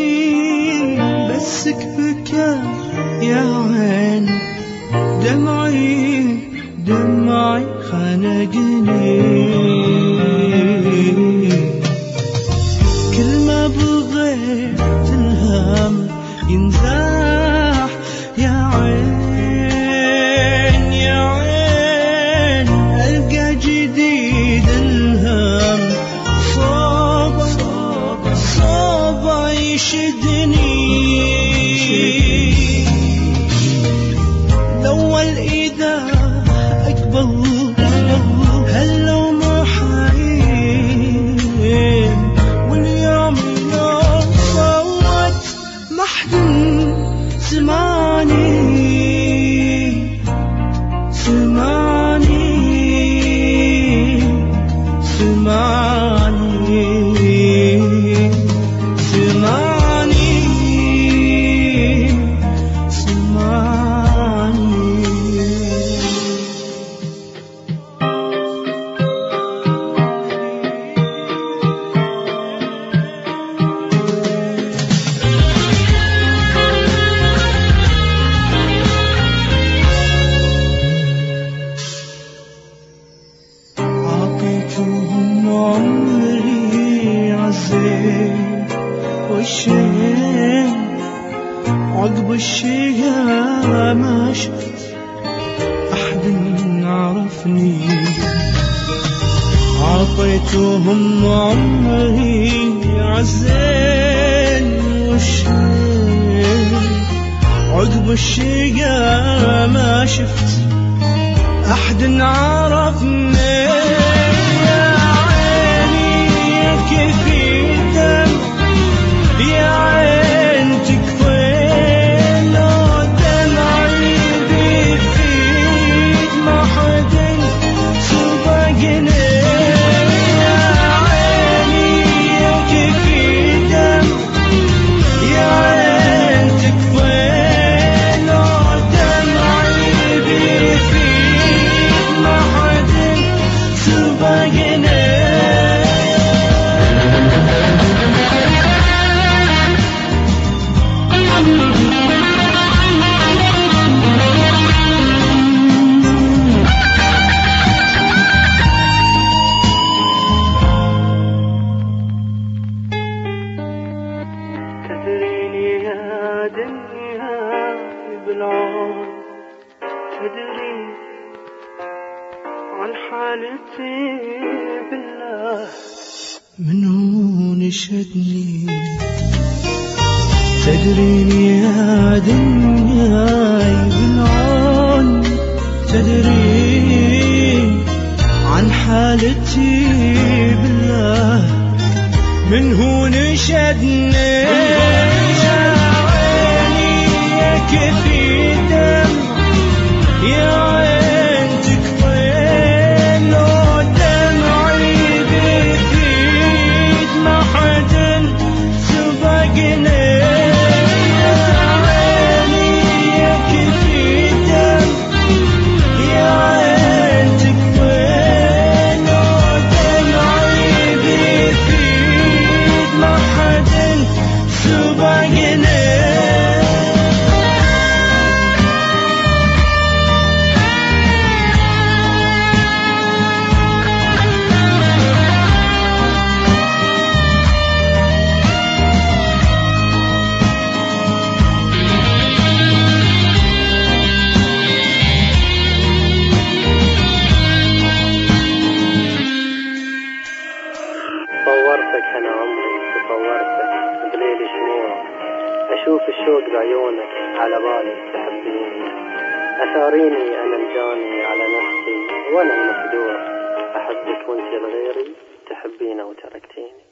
بسك بكى يا عين، دمعي خنقني. كل ما بغيت الهم ينزاح يا عين يا عين، ألقى جديد الهم صوبة يشدني. الأول إذا أقبل هلو محايم، واليوم يوم صوت محد سمعني عمري عزيز والشيء عقب الشيء ما شفت أحد عرفني. عطيتهم عمري عزين والشيء عقب الشيء ما شفت أحد عرفني. تدريني يا دنيا بالعون، تدري عن حالتي بالله من هون شدني. تدريني يا دنيا بالعون، تدري عن حالتي بالله من هون شدني. يا عيني يا كفي دم، يا عين تكفين لو دمعي بيفيد ما حد سبقني. يا عيني يا كفي دم، يا عين تكفين لو دمعي بيفيد ما حد سبقني. صورتك أنا عمري تصورتك بليل شموع، أشوف الشوق بعيونك على بالي تحبيني. أثاريني أنا الجاني على نفسي وأنا المخدوع، أحبك وأنت لغيري تحبينه وتركتيني.